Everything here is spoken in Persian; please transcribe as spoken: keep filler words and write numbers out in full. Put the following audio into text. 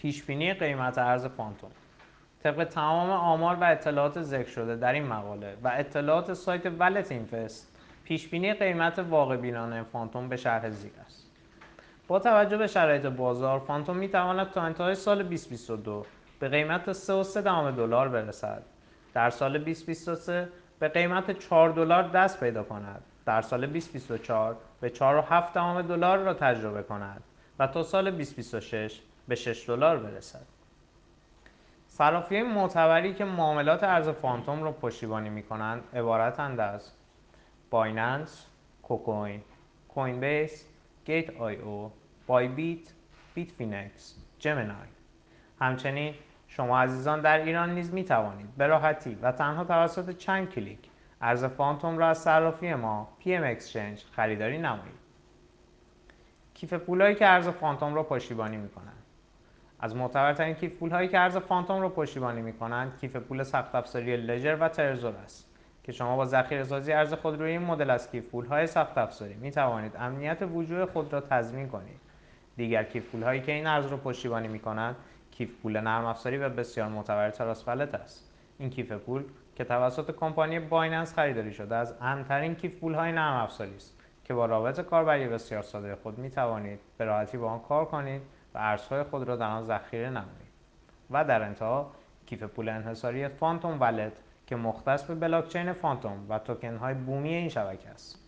پیشبینی قیمت ارز فانتوم. طبق تمام آمار و اطلاعات ذکر شده در این مقاله و اطلاعات سایت ولت اینوست، پیشبینی قیمت واقع بینانه فانتوم به شرح زیر است. با توجه به شرایط بازار، فانتوم میتواند تا انتهای سال بیست و بیست و دو به قیمت سه و سه دهم دلار برسد. در سال بیست و بیست و سه به قیمت چهار دلار دست پیدا کند. در سال بیست و بیست و چهار به چهار و هفت دهم دلار را تجربه کند و تا سال بیست و بیست و شش به شش دلار برسد. صرافی‌های معتبری که معاملات ارز فانتوم را پشتیبانی می‌کنند عبارتند از بایننس، کوکوین، کوین بیس، گیت آی او، بای بیت، بیت فینکس، جمینای. همچنین شما عزیزان در ایران نیز می توانید به راحتی و تنها توسط چند کلیک ارز فانتوم را از صرافی ما پی ام اکسچنج خریداری نمایید. کیف پولهایی که ارز فانتوم را پشتیبانی می کنند. از معتبرترین کیف پولهایی که ارز فانتوم را پشتیبانی می کنند کیف پول سخت افزاری لژر و ترزور است که شما با ذخیره‌سازی ارز خود روی این مدل از کیف پولهای سخت افزاری می توانید امنیت وجود خود را تضمین کنید. دیگر کیف پولهایی که این ارز را پشتیبانی می کنند کیف پول نرم افزاری و بسیار معتبر تراست ولت است. این کیف پول که توسط کمپانی بایننس خریداری شده از امن‌ترین کیف پولهای نرم افزاری است که با رابط کاربری بسیار ساده خود می توانید به راحتی با آن کار کنید و ارزهای خود را در آن ذخیره نمایید. و در انتها کیف پول انحصاری فانتوم ولت که مختص به بلاکچین فانتوم و توکن های بومی این شبکه است.